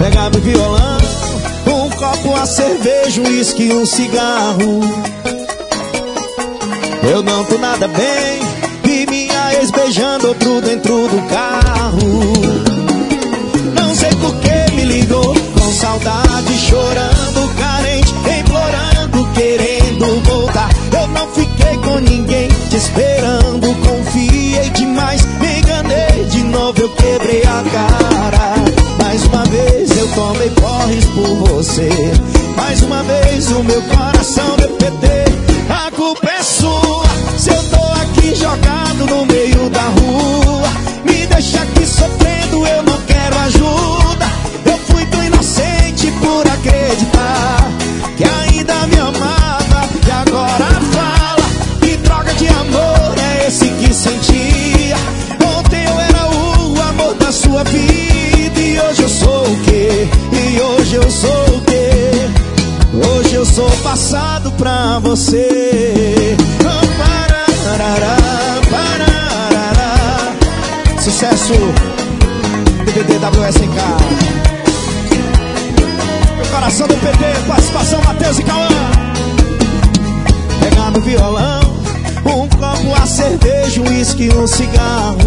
Pegava o violão, um copo, uma cerveja, um uísque, um cigarro. Eu não tô nada bem, vi minha ex beijando outro dentro do carro. Não sei por que me ligou, com saudade, chorando, carente, implorando, querendo voltar. Eu não fiquei com ninguém, te esperando, confiei demais, me enganei de novo, eu quebrei a cara. Mais uma vez eu tomei porres por você, mais uma vez o meu coração deu PT. A culpa é sua, se eu tô aqui jogado no meio da rua. Me deixa aqui sofrendo, eu não quero ajuda. Eu fui tão inocente por acreditar que ainda me amava, e agora fala, que droga de amor é esse que sentia? Ontem eu era o amor da sua vida, e hoje eu sou o quê? E hoje eu sou o quê? Hoje eu sou passado pra você. Sucesso DVD WSK. Meu coração do PT, participação Matheus e Cauã. Pegando violão, um copo, a cerveja, um uísque, um cigarro.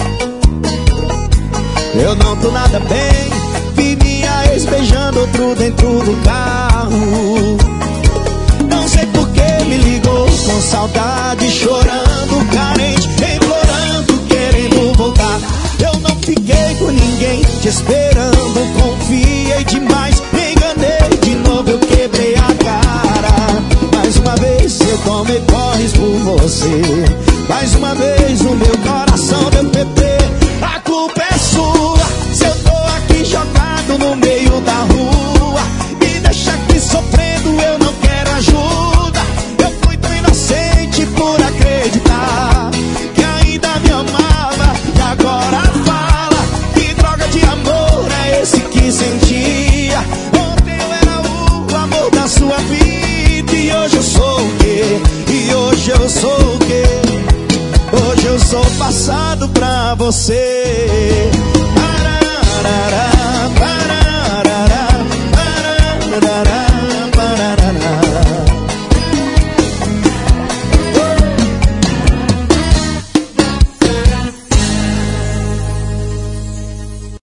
Eu não tô nada bem, vi minha ex beijando outro dentro do carro. Não sei por que me ligou, com saudade, chorando, carente, implorando, querendo voltar. Eu não fiquei com ninguém, te esperando, confiei demais, me enganei de novo, eu quebrei a cara. Mais uma vez eu tomei porres por você, mais uma vez o meu coração deu PT. A culpa é sua, se eu tô aqui jogado no meio da rua. Me deixa aqui sofrendo, eu não quero ajuda. Eu fui tão inocente por acreditar que ainda me amava, e agora fala, que droga de amor é esse que sentia? Ontem eu era o amor da sua vida, e hoje eu sou o quê? E hoje eu sou o quê? Hoje eu sou passado pra você.